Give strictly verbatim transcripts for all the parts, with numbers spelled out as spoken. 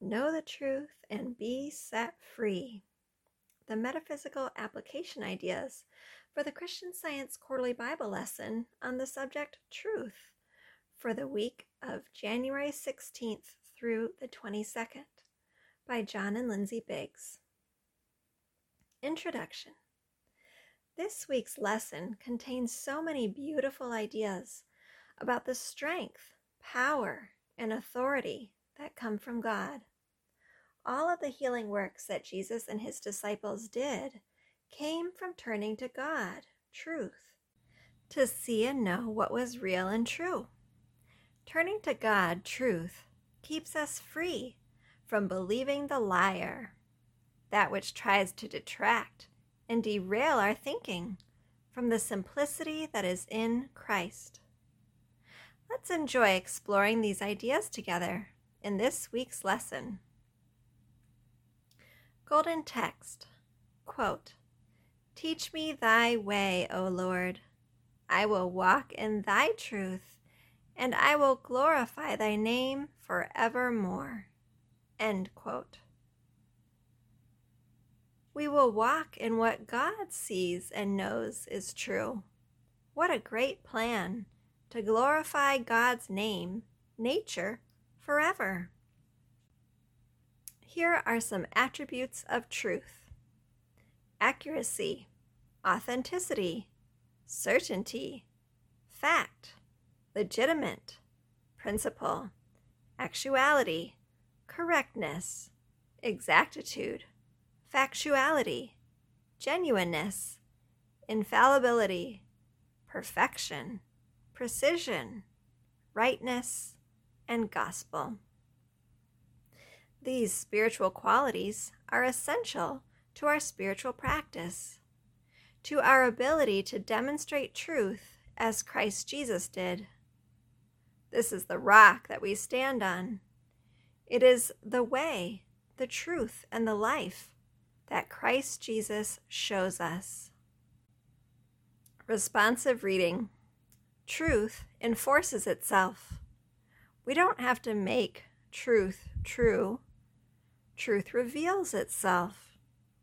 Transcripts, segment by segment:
Know the truth and be set free. The metaphysical application ideas for the Christian Science Quarterly Bible lesson on the subject truth for the week of January sixteenth through the twenty-second by John and Lindsay Biggs. Introduction. This week's lesson contains so many beautiful ideas about the strength, power, and authority that come from God. All of the healing works that Jesus and his disciples did came from turning to God, truth, to see and know what was real and true. Turning to God, truth, keeps us free from believing the liar, that which tries to detract and derail our thinking from the simplicity that is in Christ. Let's enjoy exploring these ideas together in this week's lesson. Golden text, quote, "Teach me thy way, O Lord. I will walk in thy truth, and I will glorify thy name forevermore." End quote. We will walk in what God sees and knows is true. What a great plan to glorify God's name, nature, forever. Here are some attributes of truth: accuracy, authenticity, certainty, fact, legitimate, principle, actuality, correctness, exactitude, factuality, genuineness, infallibility, perfection, precision, rightness, and gospel. These spiritual qualities are essential to our spiritual practice, to our ability to demonstrate truth as Christ Jesus did. This is the rock that we stand on. It is the way, the truth, and the life that Christ Jesus shows us. Responsive reading. Truth enforces itself. We don't have to make truth true. Truth reveals itself.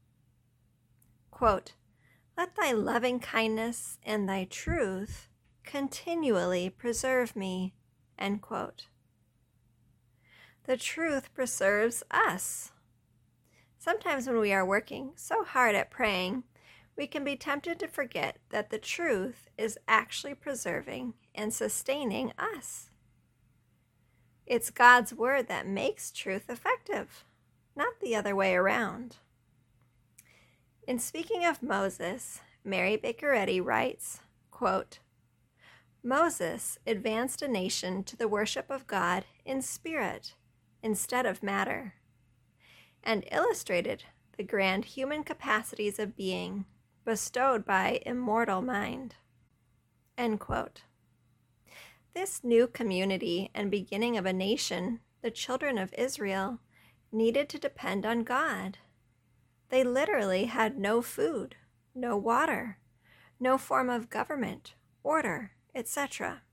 Quote, "Let thy loving kindness and thy truth continually preserve me." End quote. The truth preserves us. Sometimes when we are working so hard at praying, we can be tempted to forget that the truth is actually preserving and sustaining us. It's God's word that makes truth effective, not the other way around. In speaking of Moses, Mary Baker Eddy writes, quote, "Moses advanced a nation to the worship of God in spirit instead of matter, and illustrated the grand human capacities of being bestowed by immortal mind." End quote. This new community and beginning of a nation, the children of Israel, needed to depend on God. They literally had no food, no water, no form of government, order, et cetera.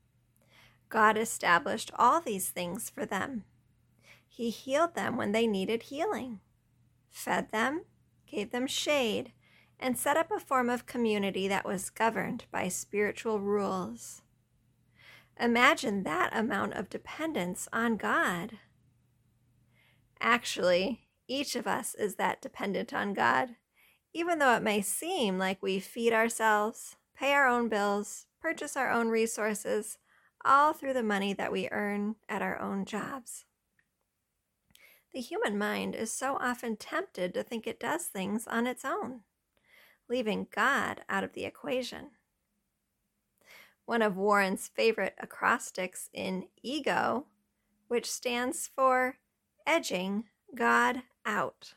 God established all these things for them. He healed them when they needed healing, fed them, gave them shade, and set up a form of community that was governed by spiritual rules. Imagine that amount of dependence on God. Actually, each of us is that dependent on God, even though it may seem like we feed ourselves, pay our own bills, purchase our own resources, all through the money that we earn at our own jobs. The human mind is so often tempted to think it does things on its own, leaving God out of the equation. One of Warren's favorite acrostics in EGO, which stands for edging God out.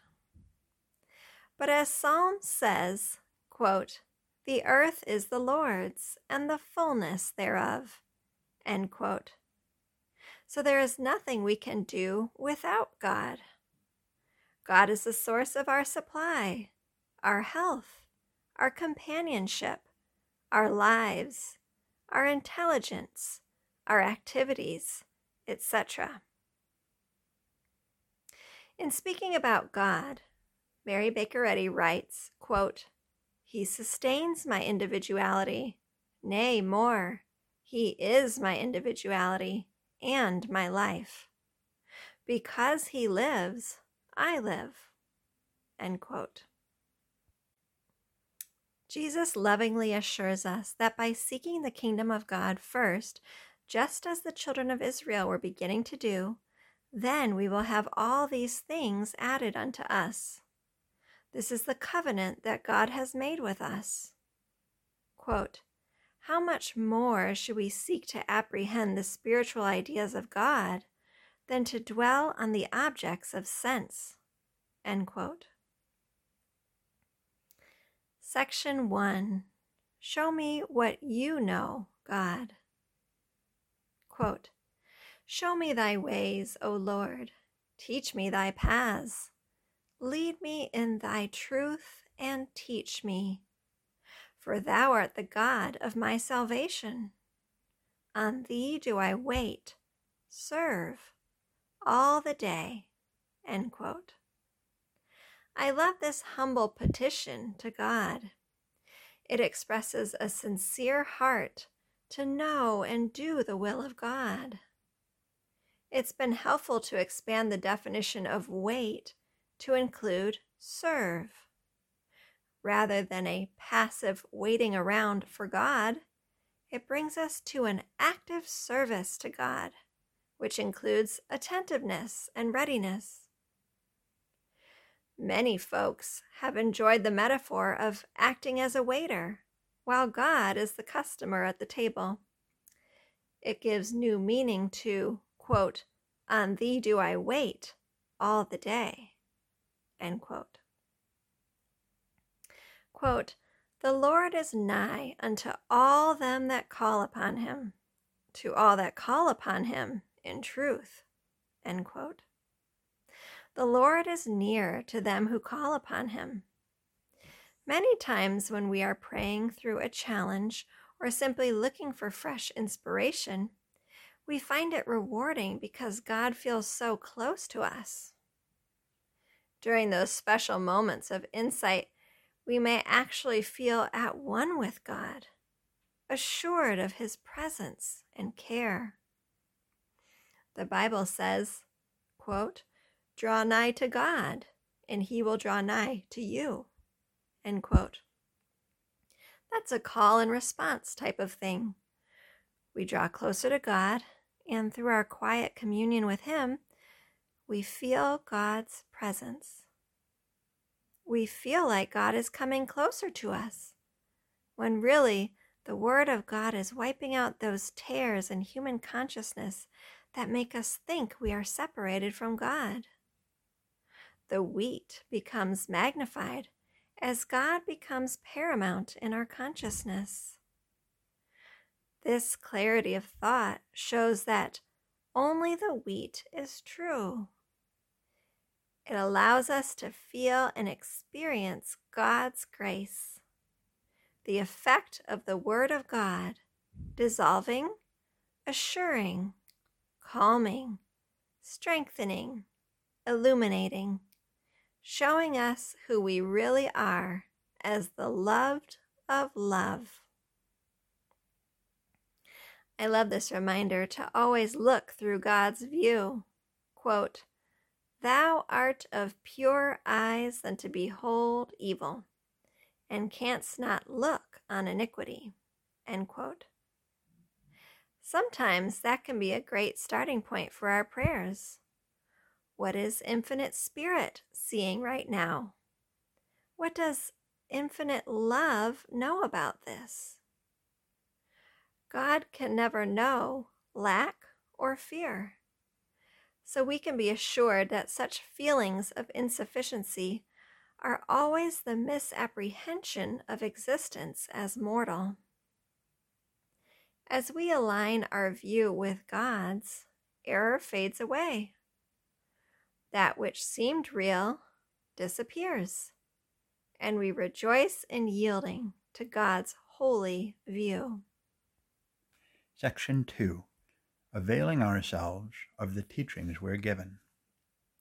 But as Psalm says, quote, "The earth is the Lord's, and the fullness thereof." End quote. So there is nothing we can do without God. God is the source of our supply, our health, our companionship, our lives, our intelligence, our activities, et cetera. In speaking about God, Mary Baker Eddy writes, quote, "He sustains my individuality. Nay, more, he is my individuality and my life. Because he lives, I live." End quote. Jesus lovingly assures us that by seeking the kingdom of God first, just as the children of Israel were beginning to do, then we will have all these things added unto us. This is the covenant that God has made with us. Quote, "How much more should we seek to apprehend the spiritual ideas of God than to dwell on the objects of sense?" End quote. Section one. Show me what you know, God. Quote, "Show me thy ways, O Lord. Teach me thy paths. Lead me in thy truth and teach me. For thou art the God of my salvation. On thee do I wait, serve, all the day." End quote. I love this humble petition to God. It expresses a sincere heart to know and do the will of God. It's been helpful to expand the definition of wait to include serve. Rather than a passive waiting around for God, it brings us to an active service to God, which includes attentiveness and readiness. Many folks have enjoyed the metaphor of acting as a waiter, while God is the customer at the table. It gives new meaning to, quote, "On thee do I wait all the day." End quote. Quote, "The Lord is nigh unto all them that call upon him, to all that call upon him in truth." End quote. The Lord is near to them who call upon him. Many times when we are praying through a challenge or simply looking for fresh inspiration, we find it rewarding because God feels so close to us. During those special moments of insight, we may actually feel at one with God, assured of his presence and care. The Bible says, quote, "Draw nigh to God, and he will draw nigh to you." End quote. That's a call and response type of thing. We draw closer to God, and through our quiet communion with him, we feel God's presence. We feel like God is coming closer to us, when really the Word of God is wiping out those tears in human consciousness that make us think we are separated from God. The wheat becomes magnified as God becomes paramount in our consciousness. This clarity of thought shows that only the wheat is true. It allows us to feel and experience God's grace, the effect of the Word of God, dissolving, assuring, calming, strengthening, illuminating, showing us who we really are as the loved of love. I love this reminder to always look through God's view. Quote, "Thou art of pure eyes than to behold evil, and canst not look on iniquity." End quote. Sometimes that can be a great starting point for our prayers. What is Infinite Spirit seeing right now? What does Infinite Love know about this? God can never know lack or fear. So we can be assured that such feelings of insufficiency are always the misapprehension of existence as mortal. As we align our view with God's, error fades away. That which seemed real disappears, and we rejoice in yielding to God's holy view. Section two. Availing ourselves of the teachings we're given.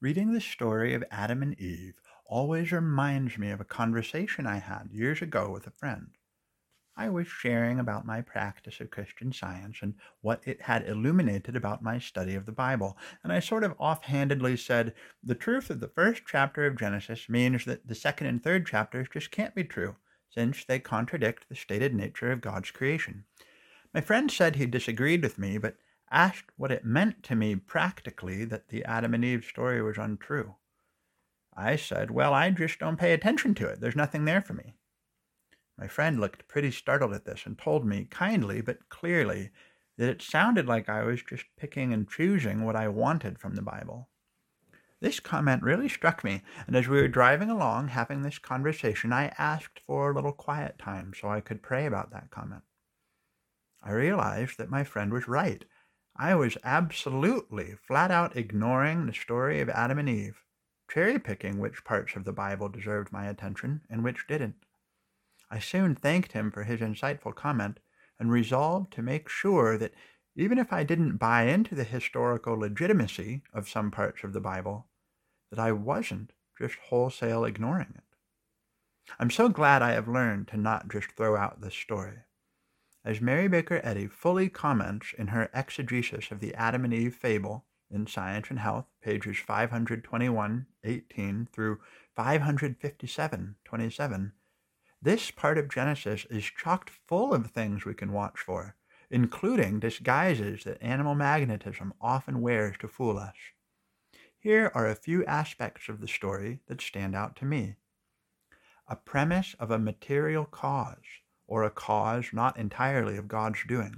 Reading the story of Adam and Eve always reminds me of a conversation I had years ago with a friend. I was sharing about my practice of Christian Science and what it had illuminated about my study of the Bible, and I sort of offhandedly said, the truth of the first chapter of Genesis means that the second and third chapters just can't be true, since they contradict the stated nature of God's creation. My friend said he disagreed with me, but asked what it meant to me practically that the Adam and Eve story was untrue. I said, well, I just don't pay attention to it. There's nothing there for me. My friend looked pretty startled at this and told me kindly but clearly that it sounded like I was just picking and choosing what I wanted from the Bible. This comment really struck me, and as we were driving along having this conversation, I asked for a little quiet time so I could pray about that comment. I realized that my friend was right. I was absolutely flat out ignoring the story of Adam and Eve, cherry-picking which parts of the Bible deserved my attention and which didn't. I soon thanked him for his insightful comment and resolved to make sure that even if I didn't buy into the historical legitimacy of some parts of the Bible, that I wasn't just wholesale ignoring it. I'm so glad I have learned to not just throw out this story. As Mary Baker Eddy fully comments in her exegesis of the Adam and Eve fable in Science and Health, pages five twenty-one eighteen through five fifty-seven twenty-seven, this part of Genesis is chock full of things we can watch for, including disguises that animal magnetism often wears to fool us. Here are a few aspects of the story that stand out to me. A premise of a material cause, or a cause not entirely of God's doing.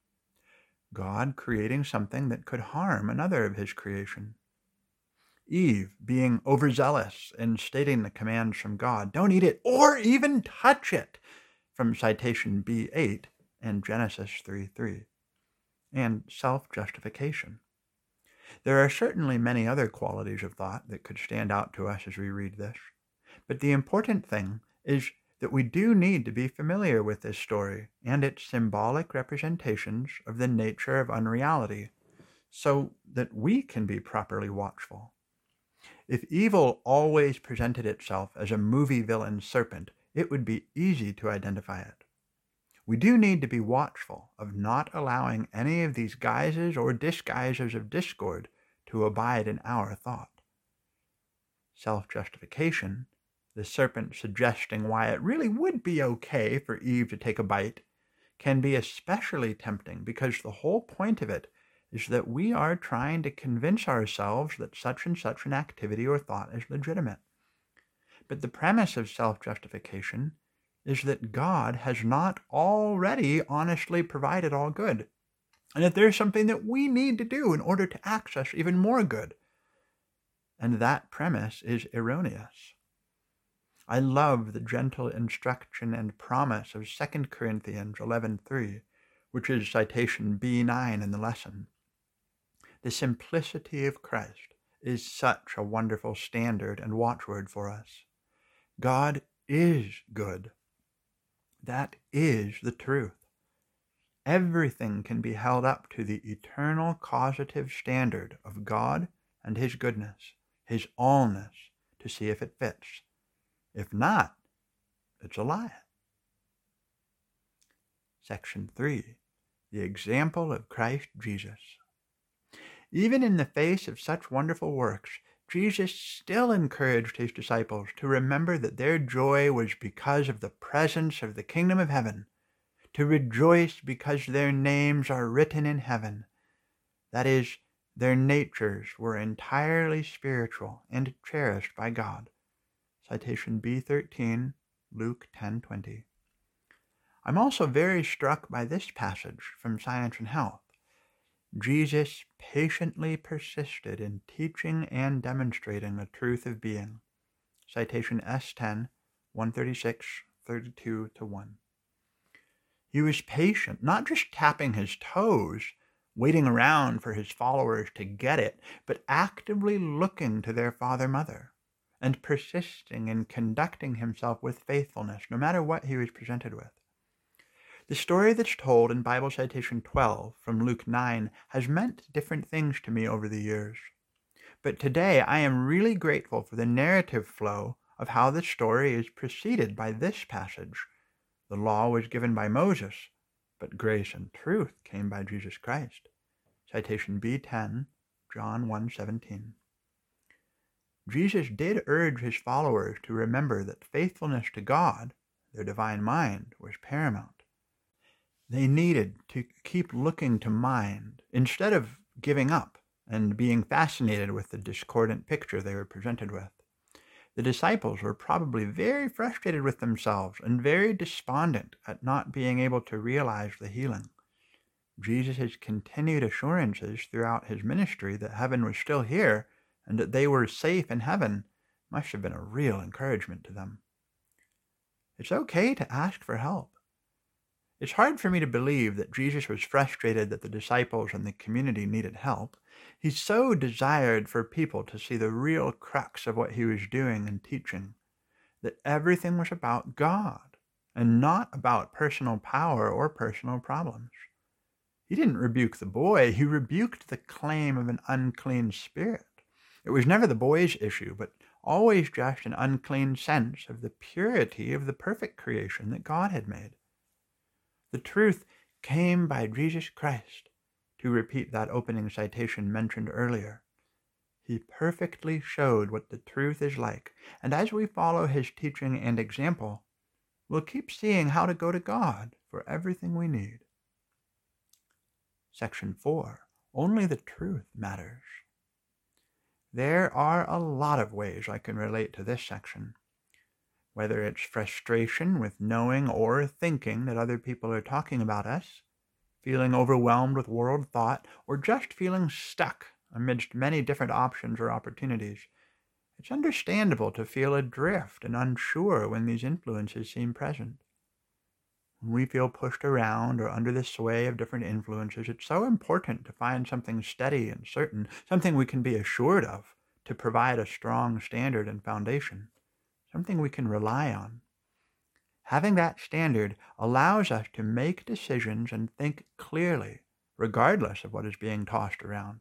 God creating something that could harm another of his creation. Eve being overzealous in stating the commands from God, don't eat it or even touch it, from citation B eight and Genesis three three. And self-justification. There are certainly many other qualities of thought that could stand out to us as we read this, but the important thing is that we do need to be familiar with this story and its symbolic representations of the nature of unreality, so that we can be properly watchful. If evil always presented itself as a movie villain serpent, it would be easy to identify it. We do need to be watchful of not allowing any of these guises or disguises of discord to abide in our thought. Self-justification, the serpent suggesting why it really would be okay for Eve to take a bite, can be especially tempting because the whole point of it is that we are trying to convince ourselves that such and such an activity or thought is legitimate. But the premise of self-justification is that God has not already honestly provided all good, and that there's something that we need to do in order to access even more good. And that premise is erroneous. I love the gentle instruction and promise of Second Corinthians eleven three, which is citation B nine in the lesson. The simplicity of Christ is such a wonderful standard and watchword for us. God is good. That is the truth. Everything can be held up to the eternal causative standard of God and his goodness, his allness, to see if it fits. If not, it's a lie. Section three. The example of Christ Jesus. Even in the face of such wonderful works, Jesus still encouraged his disciples to remember that their joy was because of the presence of the kingdom of heaven, to rejoice because their names are written in heaven. That is, their natures were entirely spiritual and cherished by God. Citation B thirteen, Luke ten twenty. I'm also very struck by this passage from Science and Health. Jesus patiently persisted in teaching and demonstrating the truth of being. Citation S ten, one thirty-six, thirty-two to one. He was patient, not just tapping his toes, waiting around for his followers to get it, but actively looking to their father-mother and persisting in conducting himself with faithfulness, no matter what he was presented with. The story that's told in Bible citation twelve from Luke nine has meant different things to me over the years. But today I am really grateful for the narrative flow of how the story is preceded by this passage. The law was given by Moses, but grace and truth came by Jesus Christ. Citation B ten, John one seventeen. Jesus did urge his followers to remember that faithfulness to God, their divine mind, was paramount. They needed to keep looking to mind instead of giving up and being fascinated with the discordant picture they were presented with. The disciples were probably very frustrated with themselves and very despondent at not being able to realize the healing. Jesus' continued assurances throughout his ministry that heaven was still here and that they were safe in heaven must have been a real encouragement to them. It's okay to ask for help. It's hard for me to believe that Jesus was frustrated that the disciples and the community needed help. He so desired for people to see the real crux of what he was doing and teaching, that everything was about God and not about personal power or personal problems. He didn't rebuke the boy, he rebuked the claim of an unclean spirit. It was never the boy's issue, but always just an unclean sense of the purity of the perfect creation that God had made. The truth came by Jesus Christ, to repeat that opening citation mentioned earlier. He perfectly showed what the truth is like, and as we follow his teaching and example, we'll keep seeing how to go to God for everything we need. Section four. Only the truth matters. There are a lot of ways I can relate to this section. Whether it's frustration with knowing or thinking that other people are talking about us, feeling overwhelmed with world thought, or just feeling stuck amidst many different options or opportunities, it's understandable to feel adrift and unsure when these influences seem present. When we feel pushed around or under the sway of different influences, it's so important to find something steady and certain, something we can be assured of, to provide a strong standard and foundation, something we can rely on. Having that standard allows us to make decisions and think clearly, regardless of what is being tossed around.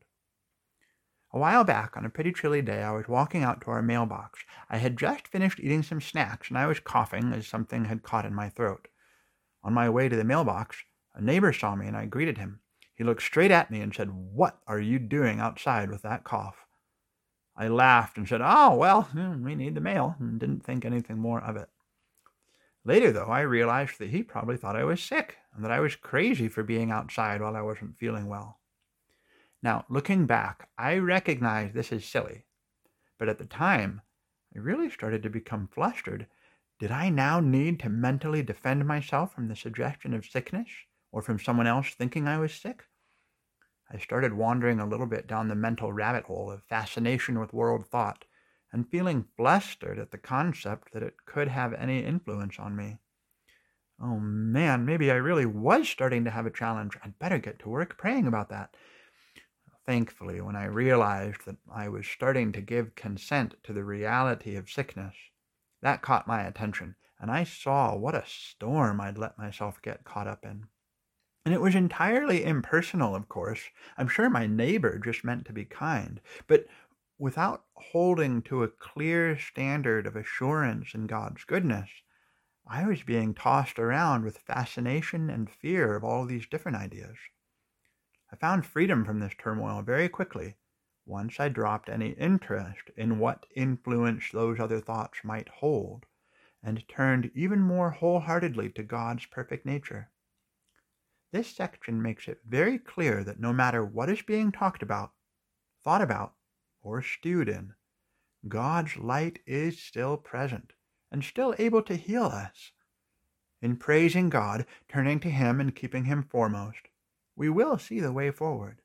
A while back, on a pretty chilly day, I was walking out to our mailbox. I had just finished eating some snacks, and I was coughing as something had caught in my throat. On my way to the mailbox, a neighbor saw me, and I greeted him. He looked straight at me and said, "What are you doing outside with that cough?" I laughed and said, "Oh, well, we need the mail," and didn't think anything more of it. Later, though, I realized that he probably thought I was sick and that I was crazy for being outside while I wasn't feeling well. Now, looking back, I recognize this is silly, but at the time, I really started to become flustered. Did I now need to mentally defend myself from the suggestion of sickness or from someone else thinking I was sick? I started wandering a little bit down the mental rabbit hole of fascination with world thought and feeling flustered at the concept that it could have any influence on me. Oh man, maybe I really was starting to have a challenge. I'd better get to work praying about that. Thankfully, when I realized that I was starting to give consent to the reality of sickness, that caught my attention, and I saw what a storm I'd let myself get caught up in. And it was entirely impersonal, of course. I'm sure my neighbor just meant to be kind, but without holding to a clear standard of assurance in God's goodness, I was being tossed around with fascination and fear of all these different ideas. I found freedom from this turmoil very quickly, once I dropped any interest in what influence those other thoughts might hold, and turned even more wholeheartedly to God's perfect nature. This section makes it very clear that no matter what is being talked about, thought about, or stewed in, God's light is still present and still able to heal us. In praising God, turning to Him and keeping Him foremost, we will see the way forward.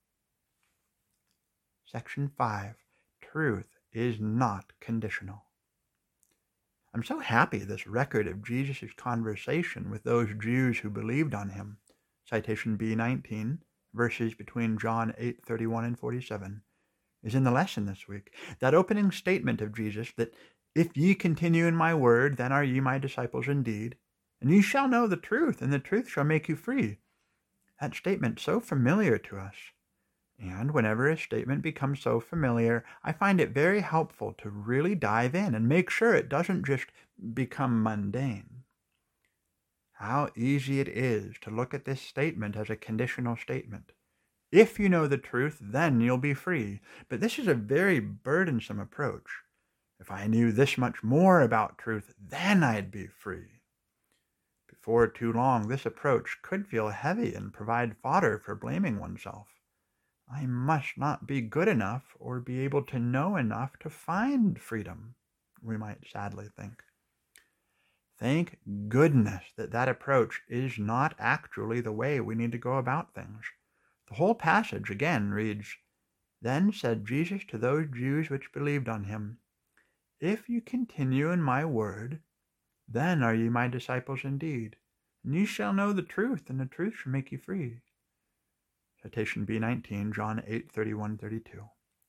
Section five. Truth is not conditional. I'm so happy this record of Jesus' conversation with those Jews who believed on Him, citation B nineteen, verses between John eight thirty-one and forty-seven, is in the lesson this week. That opening statement of Jesus that, "If ye continue in my word, then are ye my disciples indeed, and ye shall know the truth, and the truth shall make you free." That statement so familiar to us. And whenever a statement becomes so familiar, I find it very helpful to really dive in and make sure it doesn't just become mundane. How easy it is to look at this statement as a conditional statement. If you know the truth, then you'll be free. But this is a very burdensome approach. If I knew this much more about truth, then I'd be free. Before too long, this approach could feel heavy and provide fodder for blaming oneself. I must not be good enough or be able to know enough to find freedom, we might sadly think. Thank goodness that that approach is not actually the way we need to go about things. The whole passage again reads, "Then said Jesus to those Jews which believed on him, If you continue in my word, then are ye my disciples indeed, and ye shall know the truth, and the truth shall make you free." Citation B nineteen, John eight, thirty-one, thirty-two.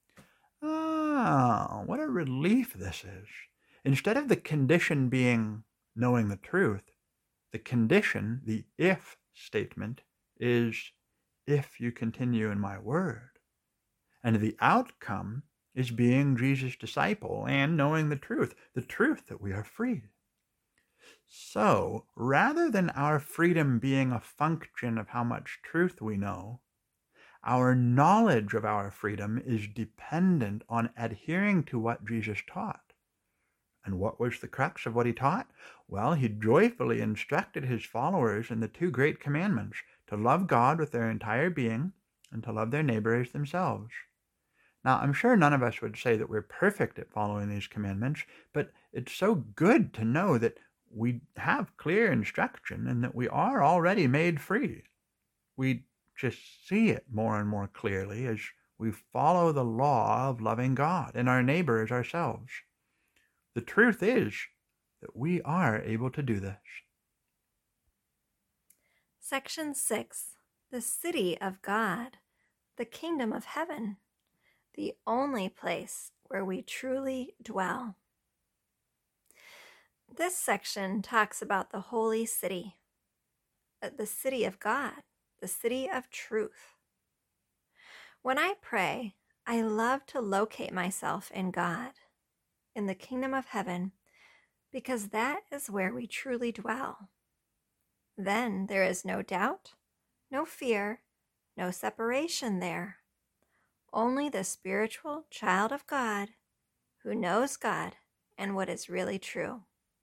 Ah, what a relief this is. Instead of the condition being knowing the truth, the condition, the if statement, is if you continue in my word. And the outcome is being Jesus' disciple and knowing the truth, the truth that we are free. So, rather than our freedom being a function of how much truth we know, our knowledge of our freedom is dependent on adhering to what Jesus taught. And what was the crux of what he taught? Well, he joyfully instructed his followers in the two great commandments, to love God with their entire being and to love their neighbor as themselves. Now, I'm sure none of us would say that we're perfect at following these commandments, but it's so good to know that we have clear instruction and that we are already made free. We just see it more and more clearly as we follow the law of loving God and our neighbor as ourselves. The truth is that we are able to do this. Section six. The city of God, the kingdom of heaven, the only place where we truly dwell. This section talks about the holy city, the city of God, the city of truth. When I pray, I love to locate myself in God, in the kingdom of heaven, because that is where we truly dwell. Then there is no doubt, no fear, no separation there. Only the spiritual child of God who knows God and what is really true.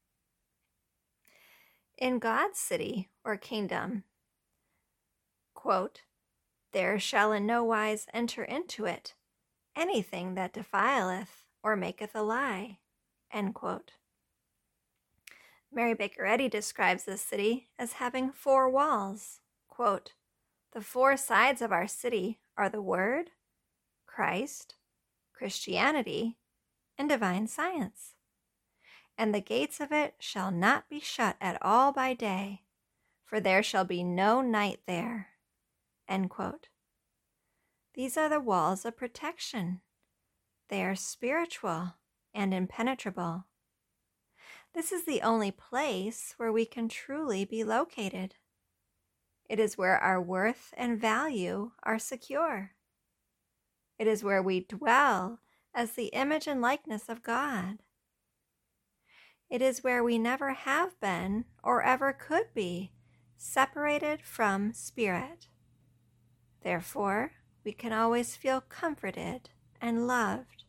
In God's city or kingdom, quote, "There shall in no wise enter into it anything that defileth or maketh a lie," end quote. Mary Baker Eddy describes this city as having four walls. Quote, "The four sides of our city are the Word, Christ, Christianity, and divine science. And the gates of it shall not be shut at all by day, for there shall be no night there." End quote. These are the walls of protection. They are spiritual and impenetrable. This is the only place where we can truly be located. It is where our worth and value are secure. It is where we dwell as the image and likeness of God. It is where we never have been or ever could be separated from Spirit. Therefore, we can always feel comforted and loved.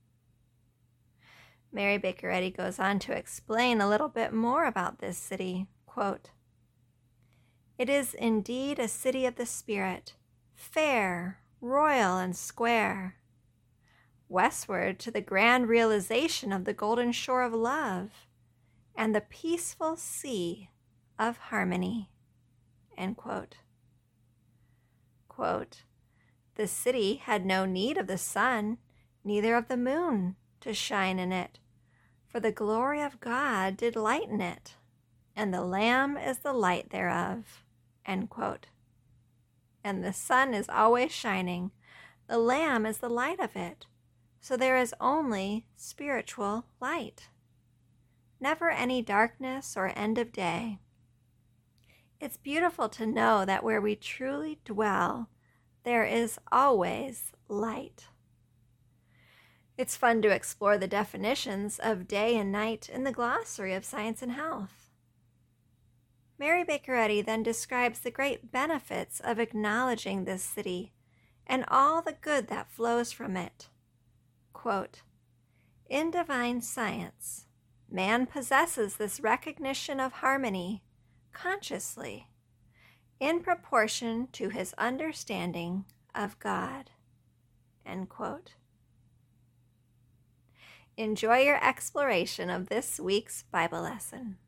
Mary Baker Eddy goes on to explain a little bit more about this city. Quote, "It is indeed a city of the Spirit, fair, royal, and square, westward to the grand realization of the golden shore of love and the peaceful sea of harmony." End quote. Quote, "The city had no need of the sun, neither of the moon, to shine in it, for the glory of God did lighten it, and the Lamb is the light thereof." End quote. And the sun is always shining. The Lamb is the light of it. So there is only spiritual light. Never any darkness or end of day. It's beautiful to know that where we truly dwell, there is always light. It's fun to explore the definitions of day and night in the glossary of Science and Health. Mary Baker Eddy then describes the great benefits of acknowledging this city and all the good that flows from it. Quote, "In divine science, man possesses this recognition of harmony consciously, in proportion to his understanding of God." End quote. Enjoy your exploration of this week's Bible lesson.